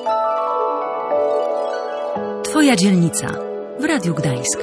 Twoja dzielnica w Radiu Gdańsk.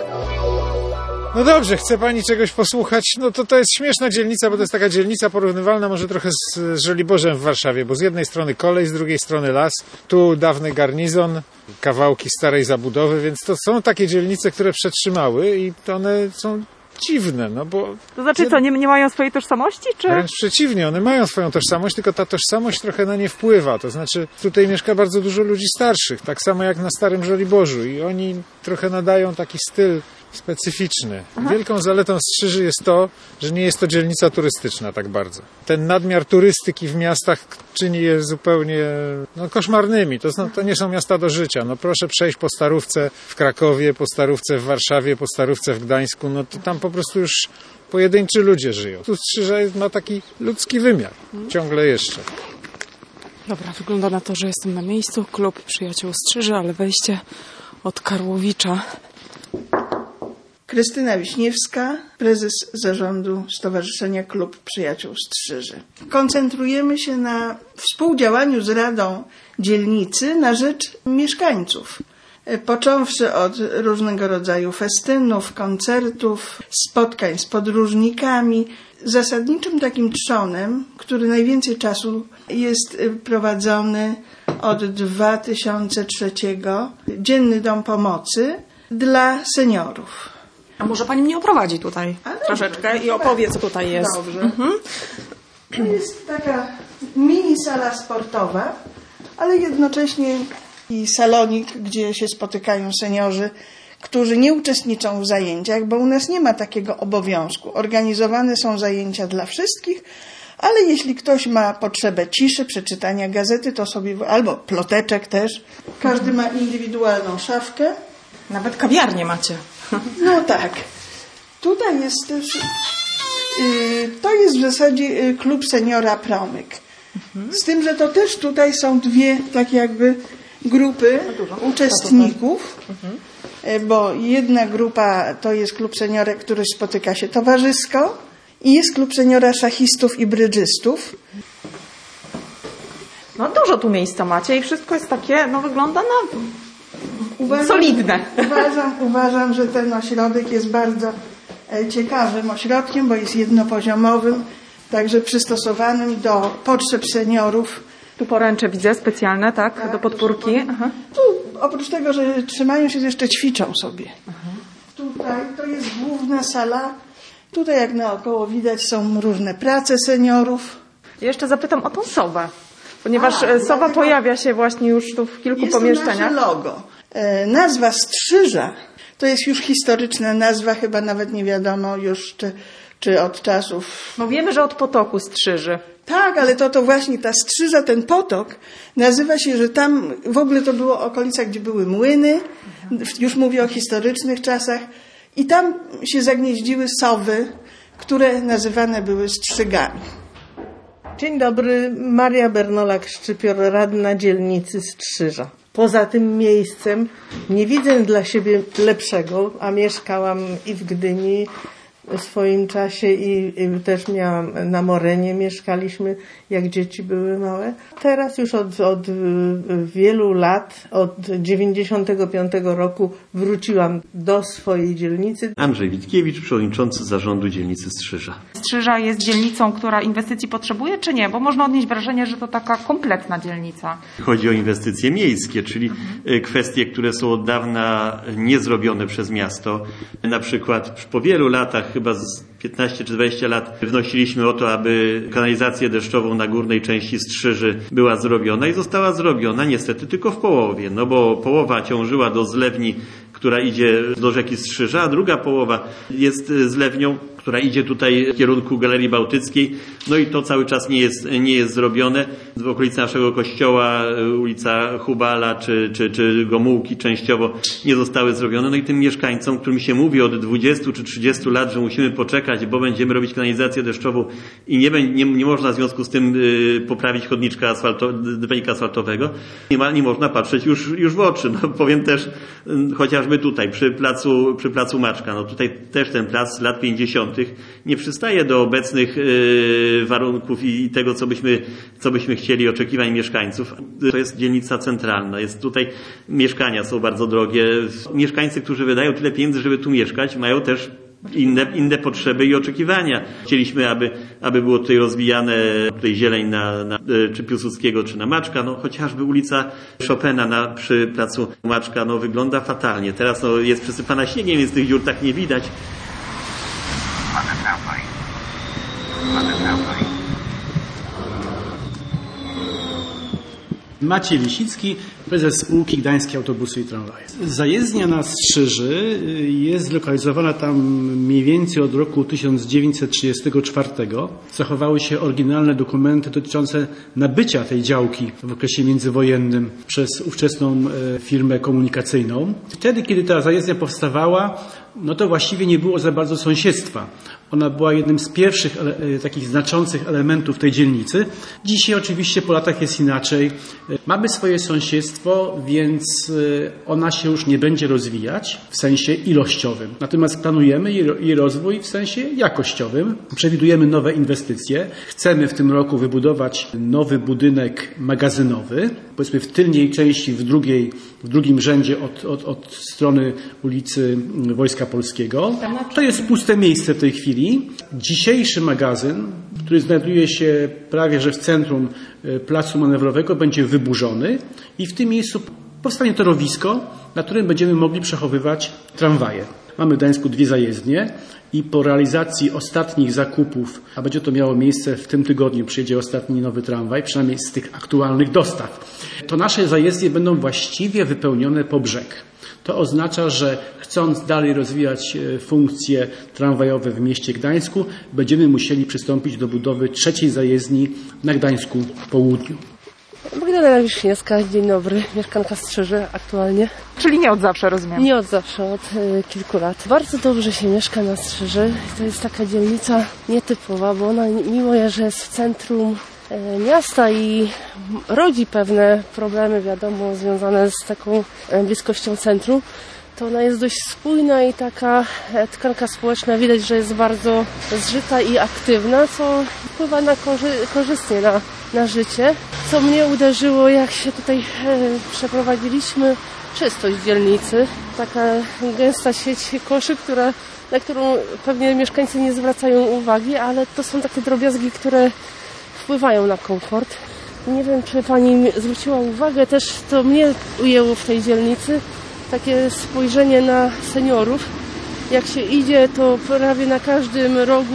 No dobrze, chce pani czegoś posłuchać? No to jest śmieszna dzielnica, bo to jest taka dzielnica porównywalna może trochę z Żoliborzem w Warszawie, bo z jednej strony kolej, z drugiej strony las, tu dawny garnizon, kawałki starej zabudowy, więc to są takie dzielnice, które przetrzymały i one są dziwne, no bo... To znaczy co, nie mają swojej tożsamości, czy...? Wręcz przeciwnie, one mają swoją tożsamość, tylko ta tożsamość trochę na nie wpływa, to znaczy tutaj mieszka bardzo dużo ludzi starszych, tak samo jak na Starym Żoliborzu i oni trochę nadają taki styl specyficzny. Aha. Wielką zaletą Strzyży jest to, że nie jest to dzielnica turystyczna tak bardzo. Ten nadmiar turystyki w miastach czyni je zupełnie koszmarnymi. To nie są miasta do życia. No proszę przejść po Starówce w Krakowie, po Starówce w Warszawie, po Starówce w Gdańsku. No to tam po prostu już pojedynczy ludzie żyją. Tu Strzyża ma taki ludzki wymiar. Ciągle jeszcze. Dobra, wygląda na to, że jestem na miejscu. Klub Przyjaciół Strzyży, ale wejście od Karłowicza. Krystyna Wiśniewska, prezes zarządu Stowarzyszenia Klub Przyjaciół Strzyży. Koncentrujemy się na współdziałaniu z Radą Dzielnicy na rzecz mieszkańców. Począwszy od różnego rodzaju festynów, koncertów, spotkań z podróżnikami. Zasadniczym takim trzonem, który najwięcej czasu jest prowadzony od 2003, Dzienny Dom Pomocy dla seniorów. A może pani mnie oprowadzi tutaj troszeczkę i opowie, co tutaj jest. Dobrze. To jest taka mini sala sportowa, ale jednocześnie i salonik, gdzie się spotykają seniorzy, którzy nie uczestniczą w zajęciach, bo u nas nie ma takiego obowiązku. Organizowane są zajęcia dla wszystkich, ale jeśli ktoś ma potrzebę ciszy, przeczytania gazety, to sobie, albo ploteczek też. Każdy ma indywidualną szafkę. Nawet kawiarnię macie. No tak. Tutaj jest też, to jest w zasadzie klub seniora Promyk. Z tym, że to też tutaj są dwie tak jakby grupy uczestników, bo jedna grupa to jest klub seniora, który spotyka się towarzysko i jest klub seniora szachistów i brydżystów. No dużo tu miejsca macie i wszystko jest takie, wygląda na solidne. Uważam, że ten ośrodek jest bardzo ciekawym ośrodkiem, bo jest jednopoziomowym, także przystosowanym do potrzeb seniorów. Tu poręcze widzę specjalne, tak? Do podpórki. Aha. Tu oprócz tego, że trzymają się, jeszcze ćwiczą sobie. Aha. Tutaj to jest główna sala. Tutaj jak naokoło widać są różne prace seniorów. Jeszcze zapytam o tą sowę, ponieważ sowa pojawia się właśnie już tu w kilku pomieszczeniach. Jest to nasze logo. Nazwa Strzyża to jest już historyczna nazwa, chyba nawet nie wiadomo już czy od czasów... No wiemy, że od potoku Strzyży. Tak, ale to właśnie ta Strzyża, ten potok, nazywa się, że tam w ogóle to było okolica, gdzie były młyny, już mówię o historycznych czasach, i tam się zagnieździły sowy, które nazywane były strzygami. Dzień dobry, Maria Bernolak-Szczypior, radna dzielnicy Strzyża. Poza tym miejscem nie widzę dla siebie lepszego, a mieszkałam i w Gdyni w swoim czasie i też miałam na Morenie, mieszkaliśmy jak dzieci były małe. Teraz już od wielu lat, od 95 roku wróciłam do swojej dzielnicy. Andrzej Witkiewicz, przewodniczący zarządu dzielnicy Strzyża. Strzyża jest dzielnicą, która inwestycji potrzebuje, czy nie? Bo można odnieść wrażenie, że to taka kompletna dzielnica. Chodzi o inwestycje miejskie, czyli kwestie, które są od dawna niezrobione przez miasto. Na przykład po wielu latach, chyba z 15 czy 20 lat, wnosiliśmy o to, aby kanalizację deszczową na górnej części Strzyży była zrobiona i została zrobiona niestety tylko w połowie, bo połowa ciążyła do zlewni, która idzie do rzeki Strzyża, a druga połowa jest zlewnią, która idzie tutaj w kierunku Galerii Bałtyckiej. No i to cały czas nie jest zrobione. W okolicy naszego kościoła ulica Hubala czy Gomułki częściowo nie zostały zrobione. No i tym mieszkańcom, którym się mówi od 20 czy 30 lat, że musimy poczekać, bo będziemy robić kanalizację deszczową i nie można w związku z tym poprawić chodniczka dywanika asfaltowego, nie można patrzeć już w oczy. Powiem też, chociaż chociażby tutaj, przy placu Maczka. No tutaj też ten plac z lat 50. nie przystaje do obecnych warunków i tego, co byśmy chcieli, oczekiwań mieszkańców. To jest dzielnica centralna. Jest tutaj, mieszkania są bardzo drogie. Mieszkańcy, którzy wydają tyle pieniędzy, żeby tu mieszkać, mają też inne potrzeby i oczekiwania. Chcieliśmy, aby było tutaj rozwijane zieleń czy Piłsudskiego, czy na Maczka. No, chociażby ulica Chopina przy placu Maczka wygląda fatalnie. Teraz jest przysypana śniegiem, więc tych dziur tak nie widać. Maciej Lisicki, prezes spółki Gdańskie Autobusy i Tramwaje. Zajezdnia na Strzyży jest zlokalizowana tam mniej więcej od roku 1934. Zachowały się oryginalne dokumenty dotyczące nabycia tej działki w okresie międzywojennym przez ówczesną firmę komunikacyjną. Wtedy, kiedy ta zajezdnia powstawała, to właściwie nie było za bardzo sąsiedztwa. Ona była jednym z pierwszych takich znaczących elementów tej dzielnicy. Dzisiaj oczywiście po latach jest inaczej. Mamy swoje sąsiedztwo, więc ona się już nie będzie rozwijać w sensie ilościowym. Natomiast planujemy jej rozwój w sensie jakościowym. Przewidujemy nowe inwestycje. Chcemy w tym roku wybudować nowy budynek magazynowy, powiedzmy w tylniej części, w drugim rzędzie od strony ulicy Wojska Polskiego. To jest puste miejsce w tej chwili. Dzisiejszy magazyn, który znajduje się prawie że w centrum placu manewrowego, będzie wyburzony i w tym miejscu powstanie torowisko, na którym będziemy mogli przechowywać tramwaje. Mamy w Gdańsku 2 zajezdnie i po realizacji ostatnich zakupów, a będzie to miało miejsce w tym tygodniu, przyjedzie ostatni nowy tramwaj, przynajmniej z tych aktualnych dostaw, to nasze zajezdnie będą właściwie wypełnione po brzeg. To oznacza, że chcąc dalej rozwijać funkcje tramwajowe w mieście Gdańsku, będziemy musieli przystąpić do budowy 3. zajezdni na Gdańsku Południu. Magdalena Wiśniewska, dzień dobry, mieszkanka Strzyży aktualnie. Czyli nie od zawsze, rozumiem? Nie od zawsze, od kilku lat. Bardzo dobrze się mieszka na Strzyży. To jest taka dzielnica nietypowa, bo ona mimo, że jest w centrum miasta i rodzi pewne problemy, wiadomo, związane z taką bliskością centrum, to ona jest dość spójna i taka tkanka społeczna widać, że jest bardzo zżyta i aktywna, co wpływa korzystnie na życie. Co mnie uderzyło, jak się tutaj przeprowadziliśmy, czystość dzielnicy. Taka gęsta sieć koszy, na którą pewnie mieszkańcy nie zwracają uwagi, ale to są takie drobiazgi, które wpływają na komfort. Nie wiem, czy pani zwróciła uwagę, też to mnie ujęło w tej dzielnicy, takie spojrzenie na seniorów. Jak się idzie, to prawie na każdym rogu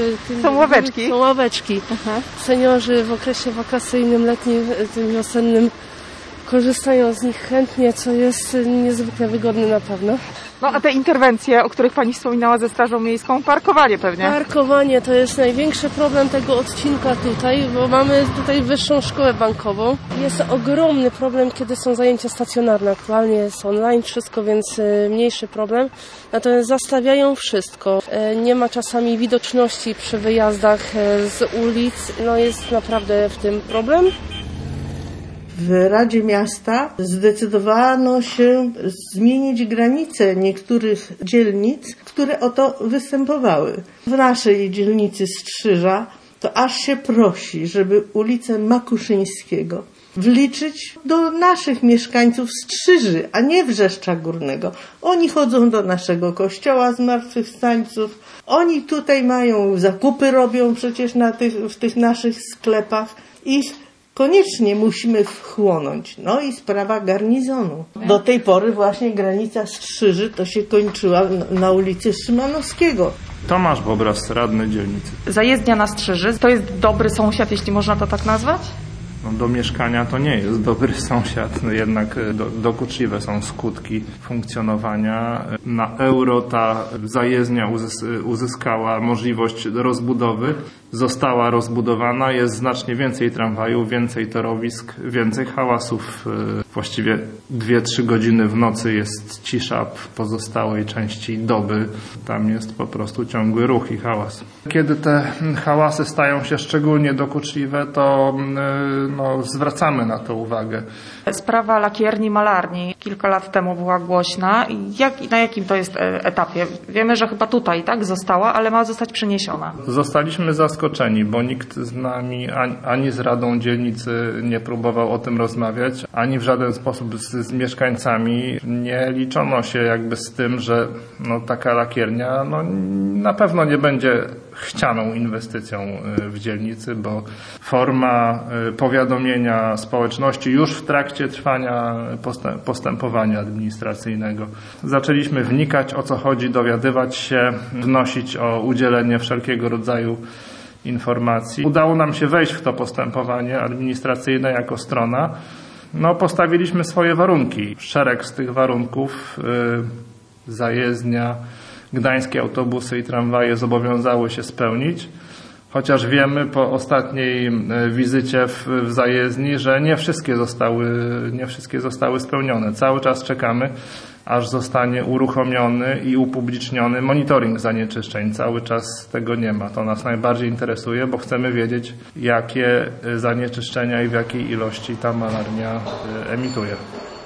są ławeczki. Są ławeczki. Aha. Seniorzy w okresie wakacyjnym, letnim, tym wiosennym korzystają z nich chętnie, co jest niezwykle wygodne na pewno. No a te interwencje, o których pani wspominała ze Strażą Miejską, parkowanie pewnie? Parkowanie to jest największy problem tego odcinka tutaj, bo mamy tutaj wyższą szkołę bankową. Jest ogromny problem, kiedy są zajęcia stacjonarne. Aktualnie jest online wszystko, więc mniejszy problem. Natomiast zastawiają wszystko. Nie ma czasami widoczności przy wyjazdach z ulic. No jest naprawdę w tym problem. W Radzie Miasta zdecydowano się zmienić granice niektórych dzielnic, które o to występowały. W naszej dzielnicy Strzyża to aż się prosi, żeby ulicę Makuszyńskiego wliczyć do naszych mieszkańców Strzyży, a nie Wrzeszcza Górnego. Oni chodzą do naszego kościoła Zmartwychwstańców, oni tutaj mają, zakupy robią przecież w tych naszych sklepach i koniecznie musimy wchłonąć. No i sprawa garnizonu. Do tej pory właśnie granica Strzyży to się kończyła na ulicy Szymanowskiego. Tomasz Bobras, radny dzielnicy. Zajezdnia na Strzyży to jest dobry sąsiad, jeśli można to tak nazwać? No, do mieszkania to nie jest dobry sąsiad, no, jednak dokuczliwe są skutki funkcjonowania. Na euro ta zajezdnia uzyskała możliwość rozbudowy została rozbudowana, jest znacznie więcej tramwajów, więcej torowisk, więcej hałasów. Właściwie 2-3 godziny w nocy jest cisza, w pozostałej części doby tam jest po prostu ciągły ruch i hałas. Kiedy te hałasy stają się szczególnie dokuczliwe, to zwracamy na to uwagę. Sprawa lakierni, malarni kilka lat temu była głośna. Na jakim to jest etapie? Wiemy, że chyba tutaj została, ale ma zostać przeniesiona. Zostaliśmy zaskoczeni, bo nikt z nami ani z Radą Dzielnicy nie próbował o tym rozmawiać, ani w żaden sposób z mieszkańcami nie liczono się jakby z tym, że taka lakiernia na pewno nie będzie chcianą inwestycją w dzielnicy, bo forma powiadomienia społeczności już w trakcie trwania postępowania administracyjnego. Zaczęliśmy wnikać, o co chodzi, dowiadywać się, wnosić o udzielenie wszelkiego rodzaju informacji. Udało nam się wejść w to postępowanie administracyjne jako strona. Postawiliśmy swoje warunki. Szereg z tych warunków zajezdnia, gdańskie autobusy i tramwaje zobowiązały się spełnić, chociaż wiemy po ostatniej wizycie w zajezdni, że nie wszystkie zostały spełnione. Cały czas czekamy, aż zostanie uruchomiony i upubliczniony monitoring zanieczyszczeń. Cały czas tego nie ma. To nas najbardziej interesuje, bo chcemy wiedzieć, jakie zanieczyszczenia i w jakiej ilości ta malarnia emituje.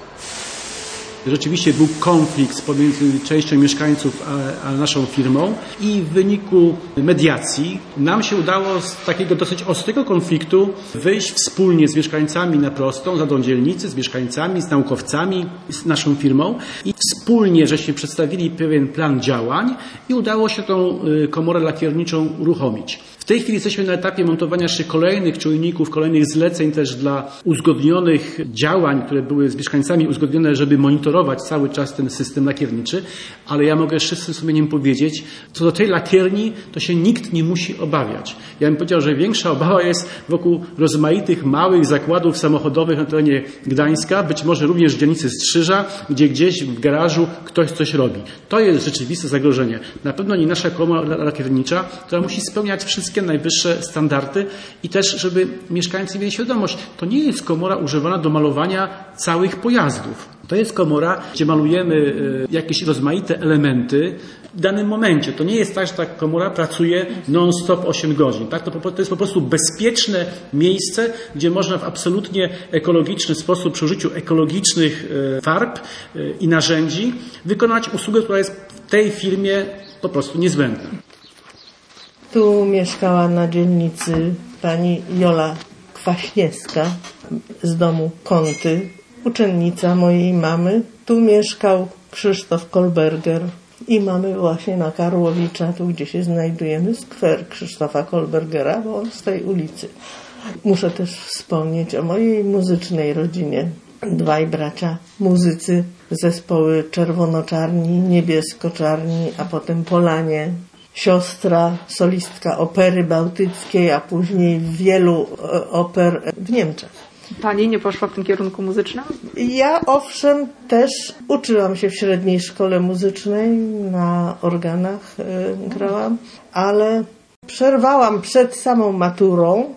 Rzeczywiście był konflikt pomiędzy częścią mieszkańców a naszą firmą i w wyniku mediacji nam się udało z takiego dosyć ostrego konfliktu wyjść wspólnie z mieszkańcami na prostą, z Radą Dzielnicy, z mieszkańcami, z naukowcami, z naszą firmą i wspólnie żeśmy przedstawili pewien plan działań i udało się tą komorę lakierniczą uruchomić. W tej chwili jesteśmy na etapie montowania jeszcze kolejnych czujników, kolejnych zleceń też dla uzgodnionych działań, które były z mieszkańcami uzgodnione, żeby monitorować cały czas ten system lakierniczy, ale ja mogę z czystym sumieniem powiedzieć, co do tej lakierni, to się nikt nie musi obawiać. Ja bym powiedział, że większa obawa jest wokół rozmaitych małych zakładów samochodowych na terenie Gdańska, być może również w dzielnicy Strzyża, gdzie gdzieś w garażu ktoś coś robi. To jest rzeczywiste zagrożenie. Na pewno nie nasza komora lakiernicza, która musi spełniać wszystkie najwyższe standardy i też, żeby mieszkańcy mieli świadomość, to nie jest komora używana do malowania całych pojazdów. To jest komora, gdzie malujemy jakieś rozmaite elementy w danym momencie. To nie jest tak, że ta komora pracuje non-stop 8 godzin. Tak? To jest po prostu bezpieczne miejsce, gdzie można w absolutnie ekologiczny sposób, przy użyciu ekologicznych farb i narzędzi wykonać usługę, która jest w tej firmie po prostu niezbędna. Tu mieszkała na dzielnicy pani Jola Kwaśniewska z domu Kąty, uczennica mojej mamy. Tu mieszkał Krzysztof Kolberger i mamy właśnie na Karłowicza, tu gdzie się znajdujemy, skwer Krzysztofa Kolbergera, bo on z tej ulicy. Muszę też wspomnieć o mojej muzycznej rodzinie. 2 bracia muzycy, zespoły Czerwono-Czarni, Niebiesko-Czarni, a potem Polanie. Siostra, solistka opery bałtyckiej, a później wielu oper w Niemczech. Pani nie poszła w tym kierunku muzycznym? Ja owszem też uczyłam się w średniej szkole muzycznej, na organach grałam, ale przerwałam przed samą maturą.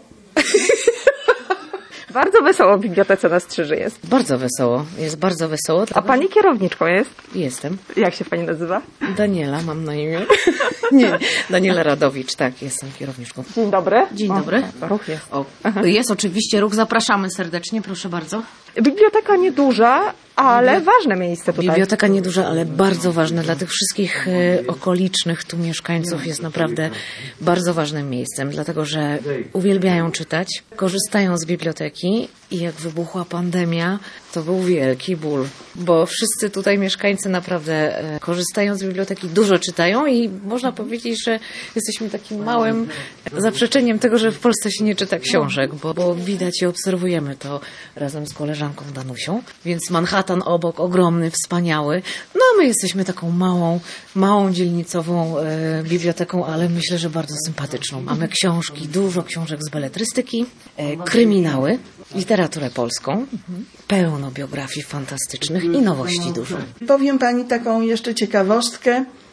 Bardzo wesoło w bibliotece na Strzyży jest. Bardzo wesoło, jest bardzo wesoło. A pani kierowniczką jest? Jestem. Jak się pani nazywa? Daniela mam na imię. Nie, Daniela Radowicz, tak, jestem kierowniczką. Dzień dobry. Dzień dobry. Ruch jest. O, jest oczywiście ruch, zapraszamy serdecznie, proszę bardzo. Biblioteka nieduża, ale ważne miejsce tutaj. Biblioteka nieduża, ale bardzo ważne dla tych wszystkich okolicznych tu mieszkańców, jest naprawdę bardzo ważnym miejscem, dlatego że uwielbiają czytać, korzystają z biblioteki i jak wybuchła pandemia, to był wielki ból, bo wszyscy tutaj mieszkańcy naprawdę korzystają z biblioteki, dużo czytają i można powiedzieć, że jesteśmy takim małym zaprzeczeniem tego, że w Polsce się nie czyta książek, bo widać i obserwujemy to razem z koleżanką Danusią, więc Manhattan obok, ogromny, wspaniały. No my jesteśmy taką małą dzielnicową biblioteką, ale myślę, że bardzo sympatyczną. Mamy książki, dużo książek z beletrystyki, kryminały, literaturę polską, pełno biografii fantastycznych i nowości dużo. Powiem pani taką jeszcze ciekawostkę.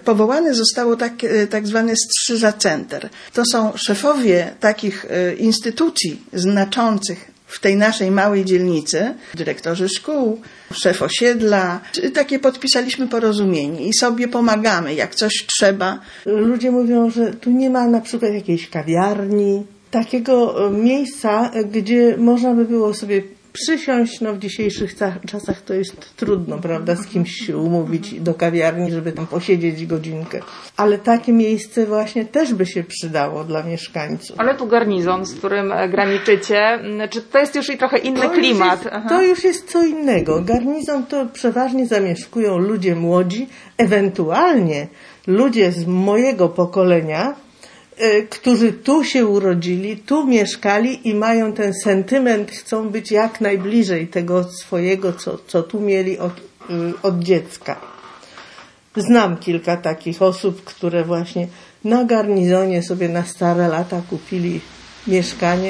powołane zostało tak zwane Strzyża Center. To są szefowie takich instytucji znaczących w tej naszej małej dzielnicy, dyrektorzy szkół, szef osiedla. Takie podpisaliśmy porozumienie i sobie pomagamy, jak coś trzeba. Ludzie mówią, że tu nie ma na przykład jakiejś kawiarni, takiego miejsca, gdzie można by było sobie przysiąść. No w dzisiejszych czasach to jest trudno, prawda, z kimś się umówić do kawiarni, żeby tam posiedzieć godzinkę. Ale takie miejsce właśnie też by się przydało dla mieszkańców. Ale tu garnizon, z którym graniczycie, czy to jest już i trochę inny klimat? To już jest co innego. Garnizon to przeważnie zamieszkują ludzie młodzi, ewentualnie ludzie z mojego pokolenia, którzy tu się urodzili, tu mieszkali i mają ten sentyment, chcą być jak najbliżej tego swojego, co tu mieli od dziecka. Znam kilka takich osób, które właśnie na garnizonie sobie na stare lata kupili mieszkanie.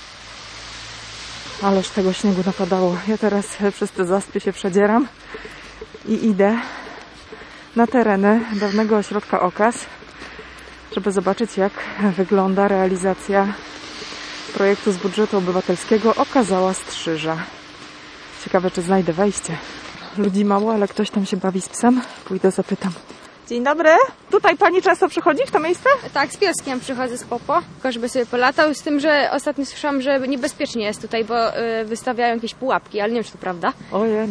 Ależ tego śniegu napadało. Ja teraz przez te zaspy się przedzieram i idę na tereny dawnego ośrodka OKAS, żeby zobaczyć, jak wygląda realizacja projektu z budżetu obywatelskiego Okazała Strzyża. Ciekawe, czy znajdę wejście. Ludzi mało, ale ktoś tam się bawi z psem. Pójdę, zapytam. Dzień dobry. Tutaj pani często przychodzi w to miejsce? Tak, z pieskiem przychodzę z Popo, tylko żeby sobie polatał, z tym, że ostatnio słyszałam, że niebezpiecznie jest tutaj, bo wystawiają jakieś pułapki, ale nie wiem, czy to prawda. Ojej,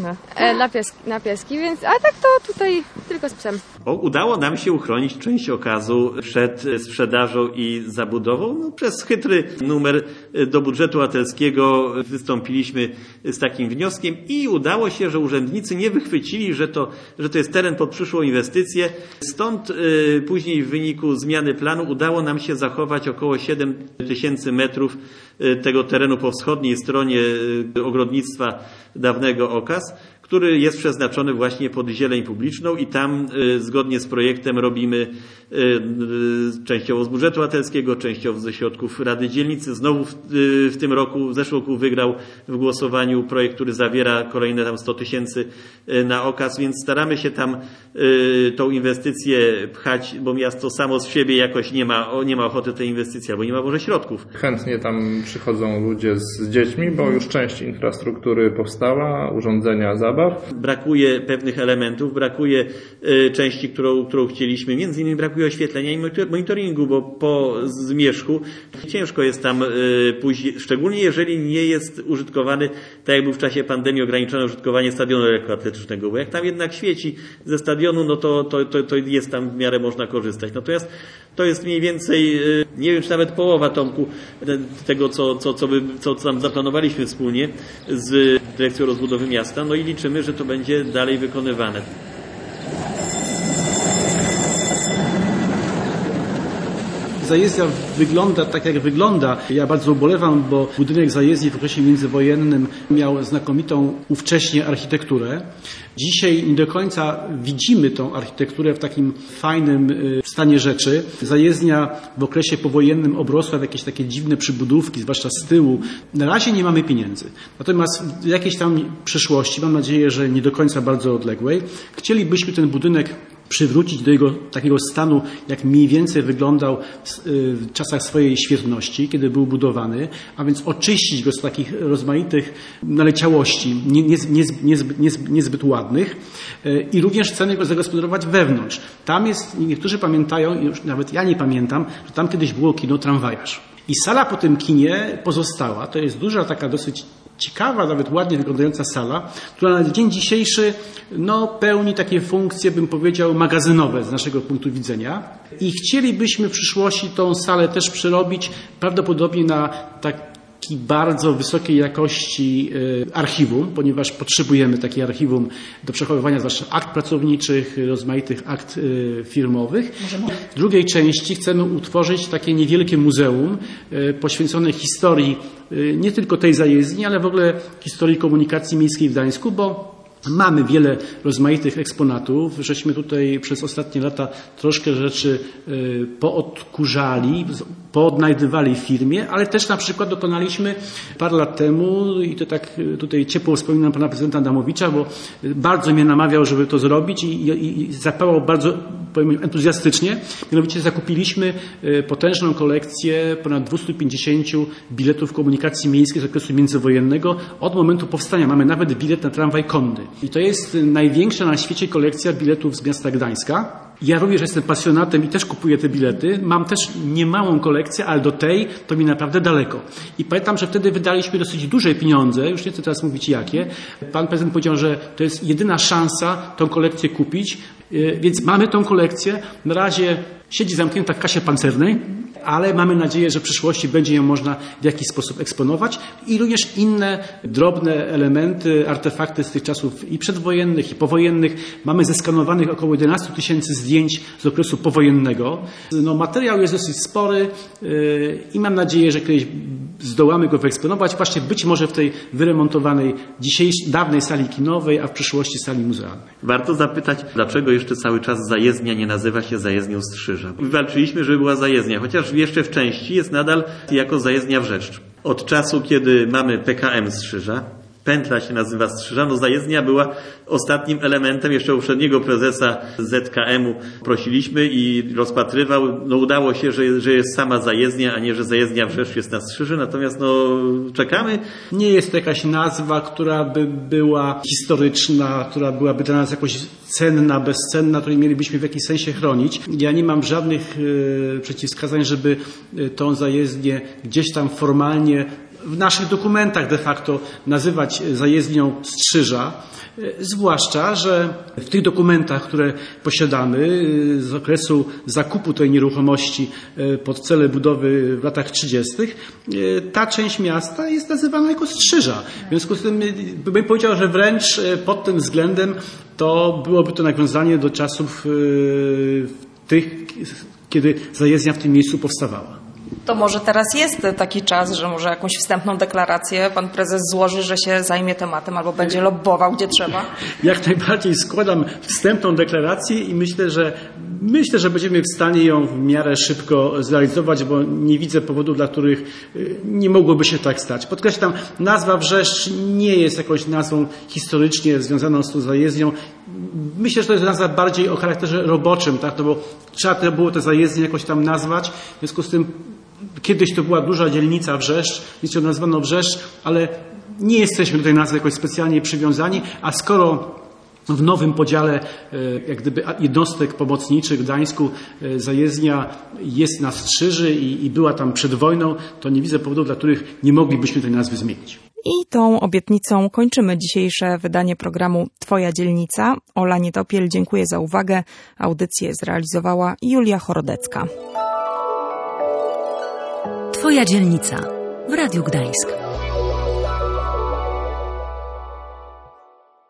na pieski, więc, a tak to tutaj tylko z psem. Udało nam się uchronić część okazu przed sprzedażą i zabudową. No, przez chytry numer do budżetu obywatelskiego wystąpiliśmy z takim wnioskiem i udało się, że urzędnicy nie wychwycili, że to jest teren pod przyszłą inwestycję. Stąd później w wyniku zmiany planu udało nam się zachować około 7 000 metrów tego terenu po wschodniej stronie ogrodnictwa dawnego OKAS, który jest przeznaczony właśnie pod zieleń publiczną i tam zgodnie z projektem robimy częściowo z budżetu obywatelskiego, częściowo ze środków Rady Dzielnicy. Znowu w tym roku, w zeszłym roku wygrał w głosowaniu projekt, który zawiera kolejne tam 100 000 na OKAS, więc staramy się tam tą inwestycję pchać, bo miasto samo z siebie jakoś nie ma ochoty tej inwestycji, albo nie ma może środków. Chętnie tam przychodzą ludzie z dziećmi, bo już część infrastruktury powstała, urządzenia zabaw. Brakuje pewnych elementów, brakuje części, którą chcieliśmy. Między innymi brakuje oświetlenia i monitoringu, bo po zmierzchu ciężko jest tam pójść, szczególnie jeżeli nie jest użytkowany, tak jak był w czasie pandemii, ograniczone użytkowanie stadionu lekkoatletycznego, bo jak tam jednak świeci ze stadionu, no to jest tam w miarę można korzystać. Natomiast to jest mniej więcej, nie wiem, czy nawet połowa, Tomku, tego, co tam zaplanowaliśmy wspólnie z Dyrekcją Rozbudowy Miasta, no i liczymy, że to będzie dalej wykonywane. Zajezdnia wygląda tak, jak wygląda. Ja bardzo ubolewam, bo budynek zajezdni w okresie międzywojennym miał znakomitą ówcześnie architekturę. Dzisiaj nie do końca widzimy tą architekturę w takim fajnym stanie rzeczy. Zajezdnia w okresie powojennym obrosła w jakieś takie dziwne przybudówki, zwłaszcza z tyłu. Na razie nie mamy pieniędzy. Natomiast w jakiejś tam przyszłości, mam nadzieję, że nie do końca bardzo odległej, chcielibyśmy ten budynek przywrócić do jego takiego stanu, jak mniej więcej wyglądał w czasach swojej świetności, kiedy był budowany, a więc oczyścić go z takich rozmaitych naleciałości, niezbyt ładnych i również chcemy go zagospodarować wewnątrz. Tam jest, niektórzy pamiętają, już nawet ja nie pamiętam, że tam kiedyś było kino Tramwajarz. I sala po tym kinie pozostała. To jest duża, taka dosyć ciekawa, nawet ładnie wyglądająca sala, która na dzień dzisiejszy pełni takie funkcje, bym powiedział, magazynowe z naszego punktu widzenia. I chcielibyśmy w przyszłości tą salę też przerobić prawdopodobnie na taki bardzo wysokiej jakości archiwum, ponieważ potrzebujemy takiego archiwum do przechowywania zwłaszcza akt pracowniczych, rozmaitych akt firmowych. W drugiej części chcemy utworzyć takie niewielkie muzeum poświęcone historii nie tylko tej zajezdni, ale w ogóle historii komunikacji miejskiej w Gdańsku, bo Mamy wiele rozmaitych eksponatów. Żeśmy tutaj przez ostatnie lata troszkę rzeczy poodkurzali, poodnajdywali w firmie, ale też na przykład dokonaliśmy parę lat temu, i to tak tutaj ciepło wspominam pana prezydenta Adamowicza, bo bardzo mnie namawiał, żeby to zrobić i zapałał bardzo, powiem, entuzjastycznie. Mianowicie zakupiliśmy potężną kolekcję ponad 250 biletów komunikacji miejskiej z okresu międzywojennego. Od momentu powstania mamy nawet bilet na tramwaj konny. I to jest największa na świecie kolekcja biletów z miasta Gdańska. Ja również jestem pasjonatem i też kupuję te bilety. Mam też niemałą kolekcję, ale do tej to mi naprawdę daleko. I pamiętam, że wtedy wydaliśmy dosyć duże pieniądze, już nie chcę teraz mówić jakie. Pan prezydent powiedział, że to jest jedyna szansa tą kolekcję kupić, więc mamy tą kolekcję. Na razie siedzi zamknięta w kasie pancernej, ale mamy nadzieję, że w przyszłości będzie ją można w jakiś sposób eksponować i również inne drobne elementy, artefakty z tych czasów i przedwojennych, i powojennych. Mamy zeskanowanych około 11 000 zdjęć z okresu powojennego. No, materiał jest dosyć spory i mam nadzieję, że kiedyś zdołamy go wyeksponować, właśnie być może w tej wyremontowanej dzisiejszej, dawnej sali kinowej, a w przyszłości sali muzealnej. Warto zapytać, dlaczego jeszcze cały czas zajezdnia nie nazywa się zajezdnią Strzyża. Walczyliśmy, żeby była zajezdnia, chociaż jeszcze w części jest nadal jako zajezdnia Wrzeszcz. Od czasu, kiedy mamy PKM Strzyża, pętla się nazywa Strzyża, no zajezdnia była ostatnim elementem, jeszcze poprzedniego prezesa ZKM-u prosiliśmy i rozpatrywał, no udało się, że jest sama zajezdnia, a nie, że zajezdnia Wrzeszcz jest na Strzyży, natomiast no czekamy. Nie jest to jakaś nazwa, która by była historyczna, która byłaby dla nas jakoś cenna, bezcenna, której mielibyśmy w jakiś sensie chronić. Ja nie mam żadnych przeciwwskazań, żeby tą zajezdnię gdzieś tam formalnie w naszych dokumentach de facto nazywać zajezdnią Strzyża, zwłaszcza, że w tych dokumentach, które posiadamy z okresu zakupu tej nieruchomości pod cele budowy w latach 30., ta część miasta jest nazywana jako Strzyża. W związku z tym bym powiedział, że wręcz pod tym względem to byłoby to nawiązanie do czasów tych, kiedy zajezdnia w tym miejscu powstawała. To może teraz jest taki czas, że może jakąś wstępną deklarację pan prezes złoży, że się zajmie tematem albo będzie lobbował gdzie trzeba? Jak najbardziej składam wstępną deklarację i myślę, że będziemy w stanie ją w miarę szybko zrealizować, bo nie widzę powodów, dla których nie mogłoby się tak stać. Podkreślam, nazwa Wrzeszcz nie jest jakąś nazwą historycznie związaną z tą zajezdnią. Myślę, że to jest nazwa bardziej o charakterze roboczym, tak? No bo trzeba było te zajezdnie jakoś tam nazwać. W związku z tym kiedyś to była duża dzielnica Wrzeszcz, więc ją nazwano Wrzeszcz, ale nie jesteśmy do tej nazwy jakoś specjalnie przywiązani, a skoro w nowym podziale jak gdyby jednostek pomocniczych w Gdańsku zajezdnia jest na Strzyży i była tam przed wojną, to nie widzę powodów, dla których nie moglibyśmy tej nazwy zmienić. I tą obietnicą kończymy dzisiejsze wydanie programu Twoja dzielnica. Ola Nietopiel, dziękuję za uwagę. Audycję zrealizowała Julia Chorodecka. Twoja dzielnica w Radiu Gdańsk.